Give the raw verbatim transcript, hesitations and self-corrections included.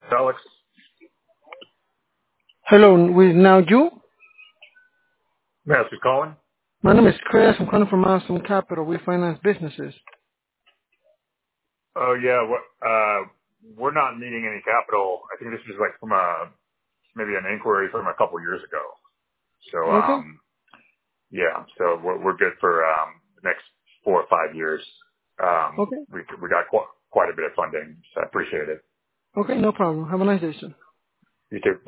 Alex. Hello, with now you. Yes, who's calling? My name is Chris. I'm calling from Milestone Capital. We finance businesses. Oh yeah, what, uh, we're not needing any capital. I think this is like from a, maybe an inquiry from a couple years ago. So, Okay. um, yeah, so we're, we're good for, um, the next four or five years. Um, Okay. we, we got qu- quite a bit of funding, so I appreciate it. Okay, no problem. Have a nice day, sir. You too.